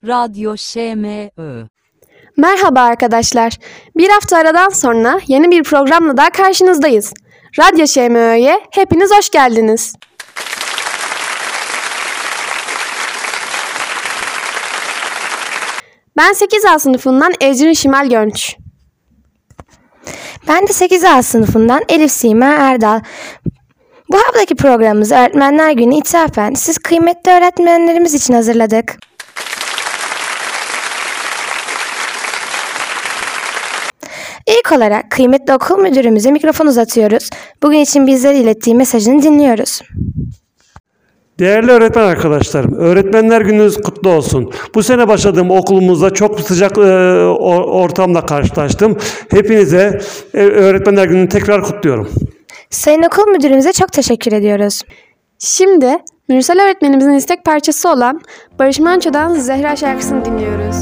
Radyo ŞMÖ. Merhaba arkadaşlar. Bir hafta aradan sonra yeni bir programla daha karşınızdayız. Radyo ŞMÖ'ye hepiniz hoş geldiniz. Ben 8A sınıfından Ecrin Şimal Gönç. Ben de 8A sınıfından Elif Sima Erdal. Bu haftaki programımızı Öğretmenler Günü ithafen siz kıymetli öğretmenlerimiz için hazırladık. İlk olarak kıymetli okul müdürümüze mikrofon uzatıyoruz. Bugün için bizlere ilettiği mesajını dinliyoruz. Değerli öğretmen arkadaşlarım, Öğretmenler Gününüz kutlu olsun. Bu sene başladığım okulumuzda çok sıcak ortamla karşılaştım. Hepinize Öğretmenler Günü'nü tekrar kutluyorum. Sayın okul müdürümüze çok teşekkür ediyoruz. Şimdi Mürsel öğretmenimizin istek parçası olan Barış Manço'dan Zehra şarkısını dinliyoruz.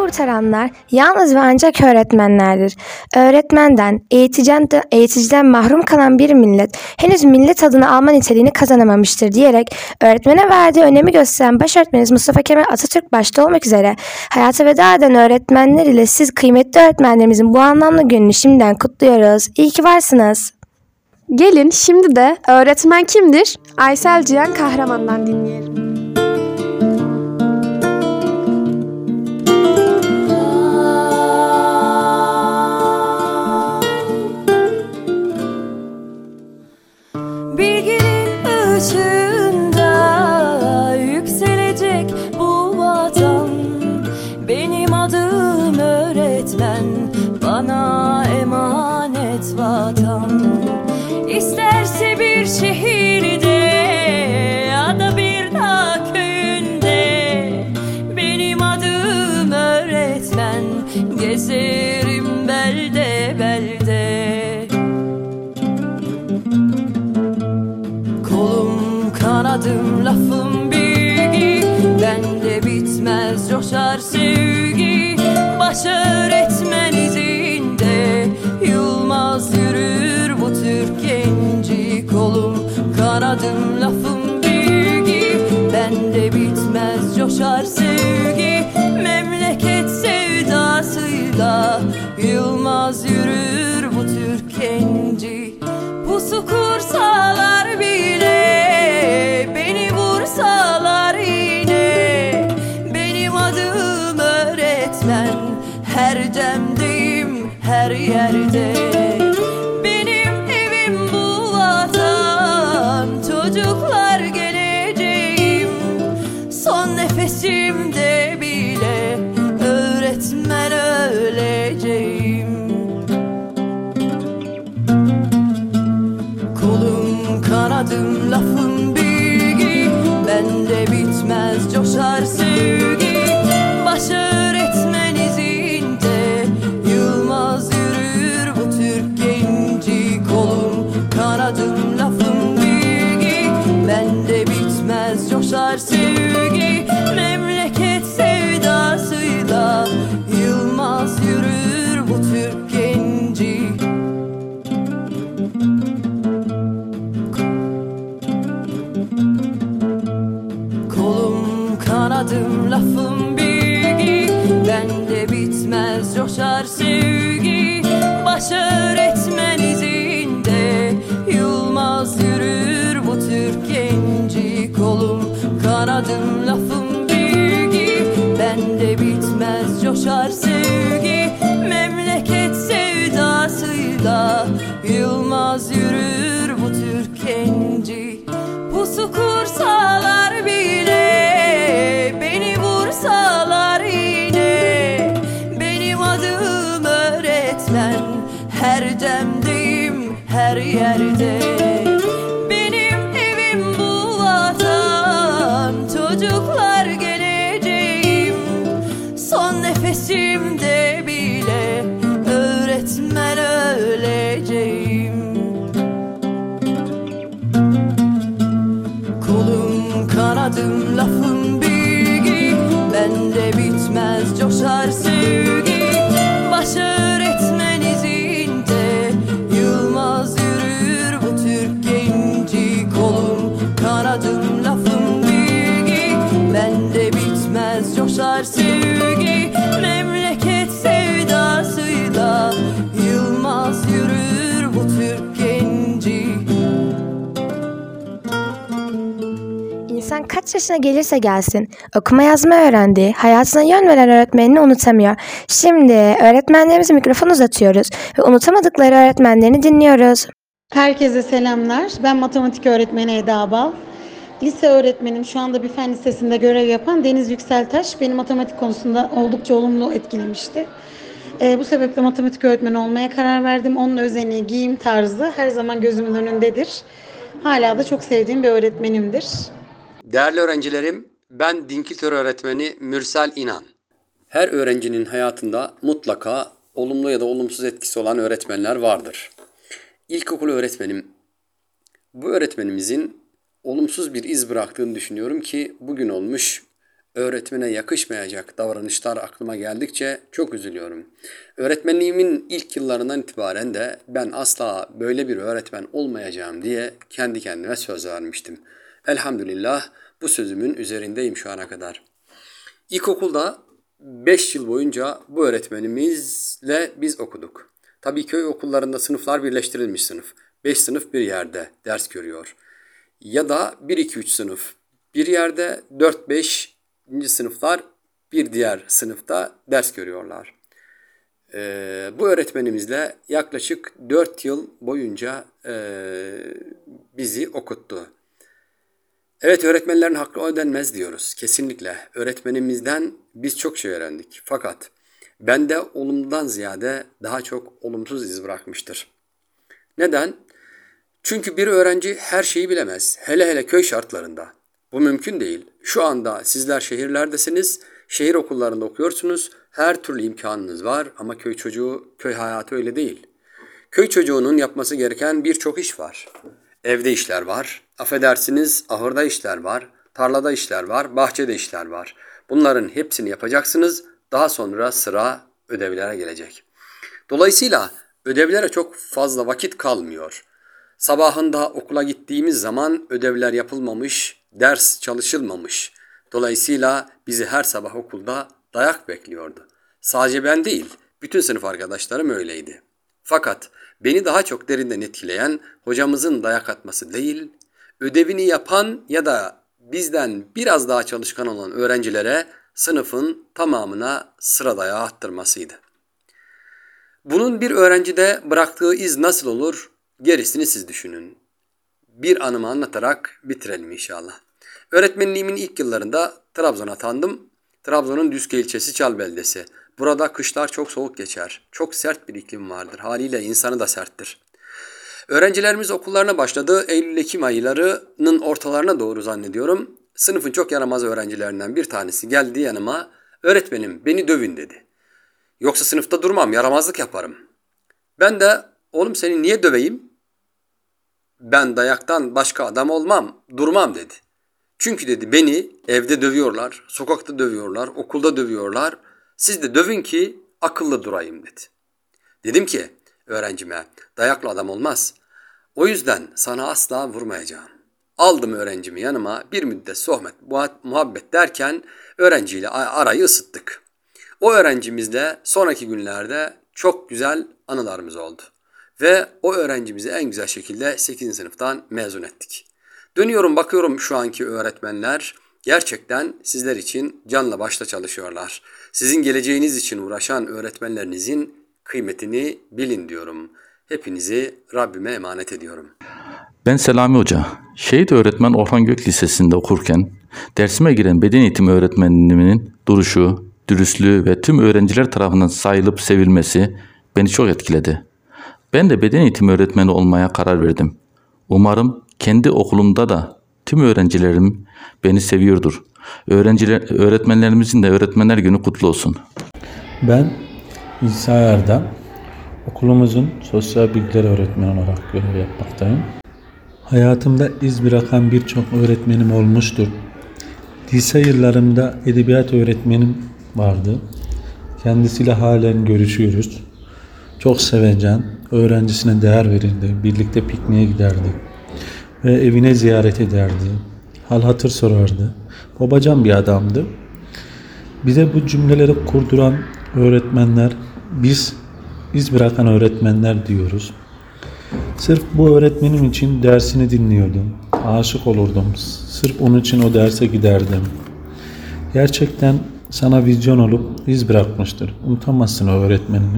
kurtaranlar yalnız ve ancak öğretmenlerdir. Öğretmenden, eğiticiden mahrum kalan bir millet henüz millet adını alma niteliğini kazanamamıştır diyerek öğretmene verdiği önemi gösteren başöğretmenimiz Mustafa Kemal Atatürk başta olmak üzere hayata veda eden öğretmenler ile siz kıymetli öğretmenlerimizin bu anlamlı gününü şimdiden kutluyoruz. İyi ki varsınız. Gelin şimdi de öğretmen kimdir? Aysel Cihan Kahraman'dan dinleyelim. Bilginin ışığında yükselecek bu vatan. Benim adım öğretmen, bana emanet vatan. İsterse bir şehirde ya da bir dağ köyünde, benim adım öğretmen, gezerim belde belde. Kolum kanadım lafım bilgi, bende bitmez coşar sevgi. Baş öğretmen izinde yılmaz yürür bu Türk genci. Kolum kanadım lafım bilgi, bende bitmez coşar sevgi. Memleket sevdasıyla yılmaz yürür bu Türk genci. Pusu kursalar bile, beni vursalar yine, benim adım öğretmen, her demdeyim her yerde. Benim evim bu vatan, çocuklar geleceğim. Son nefesimde bile öğretmen öleceğim. Kolum kanadım lafım bilgi, bende bitmez coşar sevgi. Baş öğretmen izinde yılmaz yürür bu Türk genci. Kolum kanadım lafım bilgi, bende bitmez coşar sevgi. Memleket sevdasıyla yılmaz yürür bu Türk genci. Kolum kanadım lafım bilgi, bende bitmez coşar sevgi. Baş öğretmen izinde yılmaz yürür bu Türk genci. Kolum kanadım lafım bilgi, bende bitmez coşar sevgi. Memleket sevdasıyla yılmaz yürür bu Türk genci. Pusu kursalar bile, beni vursalar yine, benim adım öğretmen, her demdeyim her yerde. Benim evim bu vatan, çocuklar geleceğim. Son nefesimde bile öğretmen öleceğim. Kolum kanadım lafım bilgi, bende bitmez coşar sevgi. Baş öğretmen izinde yılmaz yürür bu Türk genci. Kolum kanadım lafım bilgi, bende bitmez coşar sevgi. Memleket sevdasıyla yılmaz yürür bu Türk genci. İnsan kaç yaşına gelirse gelsin, okuma yazma öğrendiği, hayatına yön veren öğretmenini unutamıyor. Şimdi öğretmenlerimize mikrofon uzatıyoruz ve unutamadıkları öğretmenlerini dinliyoruz. Herkese selamlar. Ben matematik öğretmeni Eda Bal. Lise öğretmenim, şu anda bir fen lisesinde görev yapan Deniz Yükseltaş beni matematik konusunda oldukça olumlu etkilemişti. Bu sebeple matematik öğretmeni olmaya karar verdim. Onun özeni, giyim tarzı her zaman gözümün önündedir. Hala da çok sevdiğim bir öğretmenimdir. Değerli öğrencilerim, ben din kültürü öğretmeni Mürsel İnan. Her öğrencinin hayatında mutlaka olumlu ya da olumsuz etkisi olan öğretmenler vardır. İlkokul öğretmenim, bu öğretmenimizin olumsuz bir iz bıraktığını düşünüyorum ki bugün olmuş öğretmene yakışmayacak davranışlar aklıma geldikçe çok üzülüyorum. Öğretmenliğimin ilk yıllarından itibaren de ben asla böyle bir öğretmen olmayacağım diye kendi kendime söz vermiştim. Elhamdülillah bu sözümün üzerindeyim şu ana kadar. İlkokulda 5 yıl boyunca bu öğretmenimizle biz okuduk. Tabii köy okullarında sınıflar birleştirilmiş sınıf. 5 sınıf bir yerde ders görüyor. Ya da 1-2-3 sınıf bir yerde, 4-5. sınıflar bir diğer sınıfta ders görüyorlar. Bu öğretmenimizle yaklaşık 4 yıl boyunca bizi okuttu. Evet, öğretmenlerin hakkı ödenmez diyoruz. Kesinlikle. Öğretmenimizden biz çok şey öğrendik. Fakat bende olumludan ziyade daha çok olumsuz iz bırakmıştır. Neden? Çünkü bir öğrenci her şeyi bilemez. Hele hele köy şartlarında. Bu mümkün değil. Şu anda sizler şehirlerdesiniz, şehir okullarında okuyorsunuz, her türlü imkanınız var ama köy çocuğu, köy hayatı öyle değil. Köy çocuğunun yapması gereken birçok iş var. Evde işler var, affedersiniz ahırda işler var, tarlada işler var, bahçede işler var. Bunların hepsini yapacaksınız, daha sonra sıra ödevlere gelecek. Dolayısıyla ödevlere çok fazla vakit kalmıyor. Sabahında okula gittiğimiz zaman ödevler yapılmamış, ders çalışılmamış. Dolayısıyla bizi her sabah okulda dayak bekliyordu. Sadece ben değil, bütün sınıf arkadaşlarım öyleydi. Fakat beni daha çok derinden etkileyen hocamızın dayak atması değil, ödevini yapan ya da bizden biraz daha çalışkan olan öğrencilere sınıfın tamamına sıra dayağı attırmasıydı. Bunun bir öğrencide bıraktığı iz nasıl olur? Gerisini siz düşünün. Bir anımı anlatarak bitirelim inşallah. Öğretmenliğimin ilk yıllarında Trabzon'a atandım. Trabzon'un Düzce ilçesi Çal beldesi. Burada kışlar çok soğuk geçer. Çok sert bir iklim vardır. Haliyle insanı da serttir. Öğrencilerimiz okullarına başladı. Eylül-Ekim aylarının ortalarına doğru zannediyorum. Sınıfın çok yaramaz öğrencilerinden bir tanesi geldi yanıma. Öğretmenim beni dövün dedi. Yoksa sınıfta durmam, yaramazlık yaparım. Ben de oğlum seni niye döveyim? Ben dayaktan başka adam olmam, durmam dedi. Çünkü dedi beni evde dövüyorlar, sokakta dövüyorlar, okulda dövüyorlar. Siz de dövün ki akıllı durayım dedi. Dedim ki öğrencime dayakla adam olmaz. O yüzden sana asla vurmayacağım. Aldım öğrencimi yanıma, bir müddet sohbet, muhabbet derken öğrenciyle arayı ısıttık. O öğrencimizle sonraki günlerde çok güzel anılarımız oldu. Ve o öğrencimizi en güzel şekilde 8. sınıftan mezun ettik. Dönüyorum bakıyorum şu anki öğretmenler gerçekten sizler için canla başla çalışıyorlar. Sizin geleceğiniz için uğraşan öğretmenlerinizin kıymetini bilin diyorum. Hepinizi Rabbime emanet ediyorum. Ben Selami Hoca. Şehit öğretmen Orhan Gök Lisesi'nde okurken dersime giren beden eğitimi öğretmenimin duruşu, dürüstlüğü ve tüm öğrenciler tarafından sayılıp sevilmesi beni çok etkiledi. Ben de beden eğitimi öğretmeni olmaya karar verdim. Umarım kendi okulumda da tüm öğrencilerim beni seviyordur. Öğretmenlerimizin de Öğretmenler Günü kutlu olsun. Ben İsa Erdem. Okulumuzun sosyal bilgiler öğretmeni olarak görev yapmaktayım. Hayatımda iz bırakan birçok öğretmenim olmuştur. Lise yıllarımda edebiyat öğretmenim vardı. Kendisiyle halen görüşüyoruz. Çok sevecen, öğrencisine değer verirdi. Birlikte pikniğe giderdi. Ve evine ziyaret ederdi. Hal hatır sorardı. Babacan bir adamdı. Bize bu cümleleri kurduran öğretmenler, biz iz bırakan öğretmenler diyoruz. Sırf bu öğretmenim için dersini dinliyordum. Aşık olurdum. Sırf onun için o derse giderdim. Gerçekten sana vizyon olup iz bırakmıştır. Unutamazsın o öğretmenini.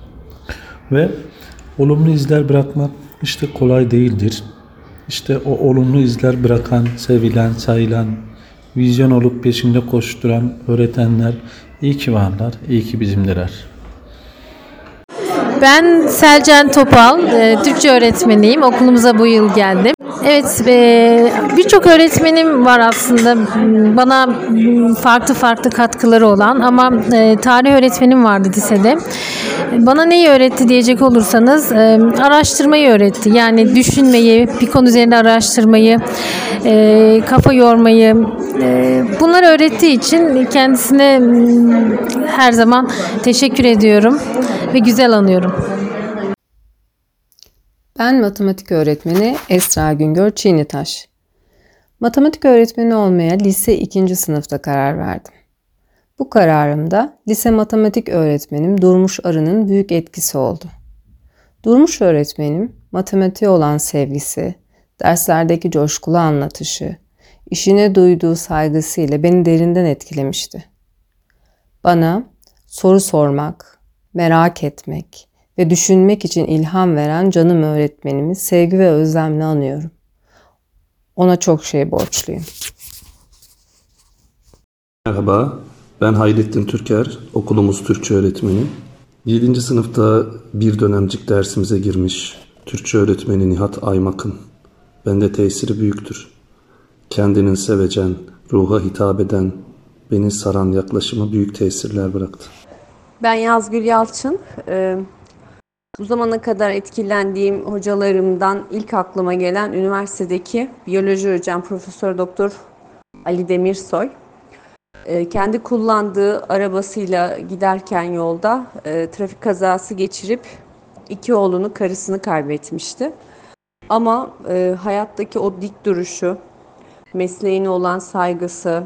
Ve olumlu izler bırakmak işte kolay değildir. İşte o olumlu izler bırakan, sevilen, sayılan, vizyon olup peşinde koşturan öğretmenler iyi ki varlar, iyi ki bizimdiler. Ben Selcan Topal, Türkçe öğretmeniyim. Okulumuza bu yıl geldim. Evet, birçok öğretmenim var aslında bana farklı farklı katkıları olan ama tarih öğretmenim vardı lisede. Bana neyi öğretti diyecek olursanız araştırmayı öğretti. Yani düşünmeyi, bir konu üzerinde araştırmayı, kafa yormayı bunları öğrettiği için kendisine her zaman teşekkür ediyorum ve güzel anıyorum. Ben matematik öğretmeni Esra Güngör Çiğnitaş. Matematik öğretmeni olmaya lise 2. sınıfta karar verdim. Bu kararımda lise matematik öğretmenim Durmuş Arı'nın büyük etkisi oldu. Durmuş öğretmenim matematiğe olan sevgisi, derslerdeki coşkulu anlatışı, işine duyduğu saygısıyla beni derinden etkilemişti. Bana soru sormak, merak etmek ve düşünmek için ilham veren canım öğretmenimi sevgi ve özlemle anıyorum. Ona çok şey borçluyum. Merhaba, ben Hayrettin Türker, okulumuz Türkçe öğretmeni. 7. sınıfta bir dönemcik dersimize girmiş Türkçe öğretmeni Nihat Aymak'ın bende tesiri büyüktür. Kendinin sevecen, ruha hitap eden, beni saran yaklaşımı büyük tesirler bıraktı. Ben Yazgül Yalçın. Bu zamana kadar etkilendiğim hocalarımdan ilk aklıma gelen üniversitedeki biyoloji hocam Profesör Doktor Ali Demirsoy. Kendi kullandığı arabasıyla giderken yolda trafik kazası geçirip 2 oğlunu, karısını kaybetmişti. Ama hayattaki o dik duruşu, mesleğine olan saygısı,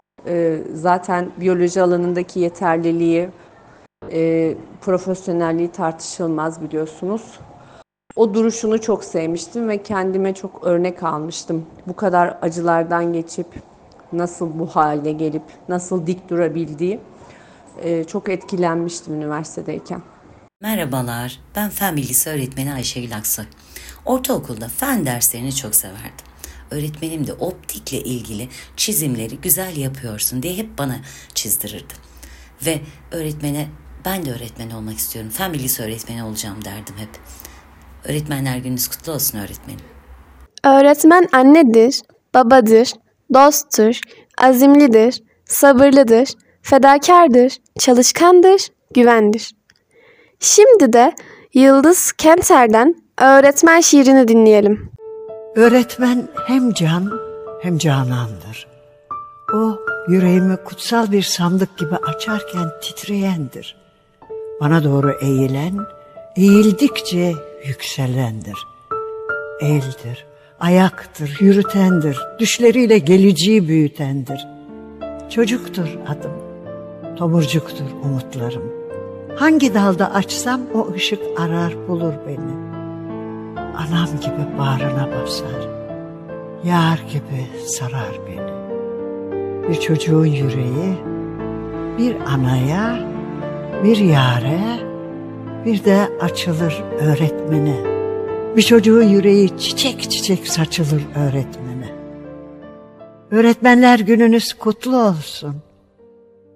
zaten biyoloji alanındaki yeterliliği, profesyonelliği tartışılmaz biliyorsunuz. O duruşunu çok sevmiştim ve kendime çok örnek almıştım. Bu kadar acılardan geçip nasıl bu hale gelip nasıl dik durabildiği çok etkilenmiştim üniversitedeyken. Merhabalar, ben Fen Bilgisi öğretmeni Ayşegül Aksoy. Ortaokulda fen derslerini çok severdim. Öğretmenim de optikle ilgili çizimleri güzel yapıyorsun diye hep bana çizdirirdi. Ve öğretmene ben de öğretmen olmak istiyorum, fen bilgisi öğretmeni olacağım derdim hep. Öğretmenler gününüz kutlu olsun öğretmenim. Öğretmen annedir, babadır, dosttur, azimlidir, sabırlıdır, fedakardır, çalışkandır, güvendir. Şimdi de Yıldız Kenter'den öğretmen şiirini dinleyelim. Öğretmen hem can hem canandır. O yüreğimi kutsal bir sandık gibi açarken titreyendir. Bana doğru eğilen, eğildikçe yükselendir. Eldir, ayaktır, yürütendir, düşleriyle geleceği büyütendir. Çocuktur adım, tomurcuktur umutlarım. Hangi dalda açsam o ışık arar bulur beni. Anam gibi bağrına basar, yar gibi sarar beni. Bir çocuğun yüreği, bir anaya, bir yare, bir de açılır öğretmene. Bir çocuğun yüreği çiçek çiçek saçılır öğretmene. Öğretmenler gününüz kutlu olsun.